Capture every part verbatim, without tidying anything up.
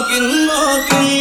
नागिन नागिन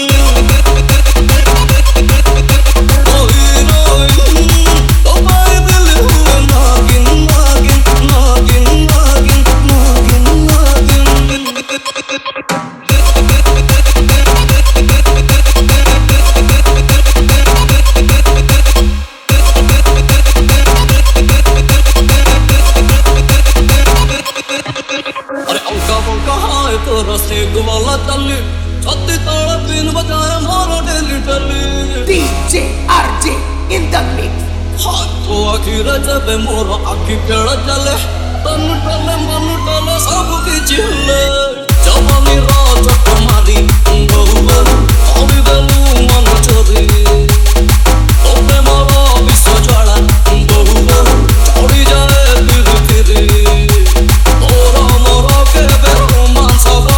वाला तल्ली छत्ती ताला बीन बजाए मारो daily daily D J R J in the mix हाथ तो आखिर जब मोरो आखी पेड़ चले तन टले मन टले सब की चिल्ले जवानी राज तुम्हारी बहुआ अभी गलू मन चोरी तोपे मारो विश्व ज्वाला बहुआ चोरी जाए दिल फिरी तोरा मोरा के बेरोमान सब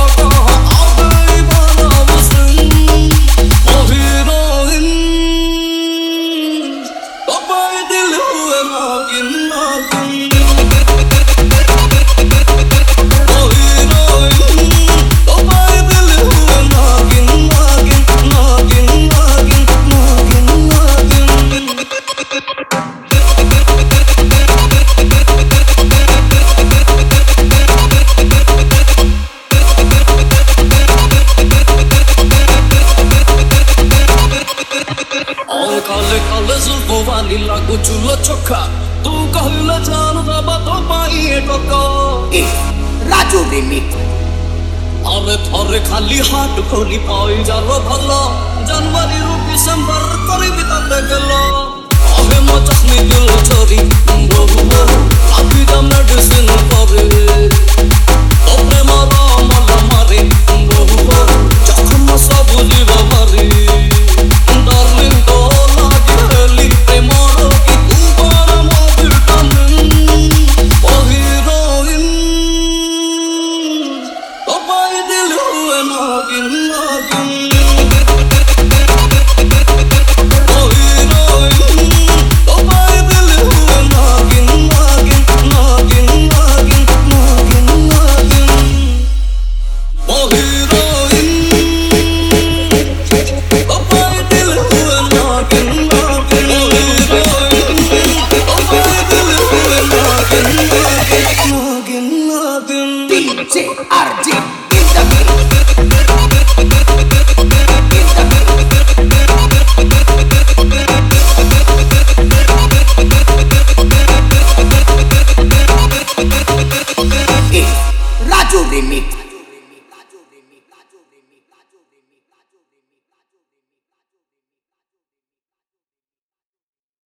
लागू चूल्हा चोखा तू कहले जान दबा तो पाई टोको राजू रिमिक्स अरे थोरे खाली हाथ खोली पाई जालो भलो जनवरी रु डिसेंबर करी बिताते गेलो अबे मो जख्मी दिल छोरी बहुआ अभी द मेडिसिन करे तोरे मारा मला मारे बहुआ जख्म सब जीव भरी डार्लिंग तो लागी प्रेम D J R J in the mix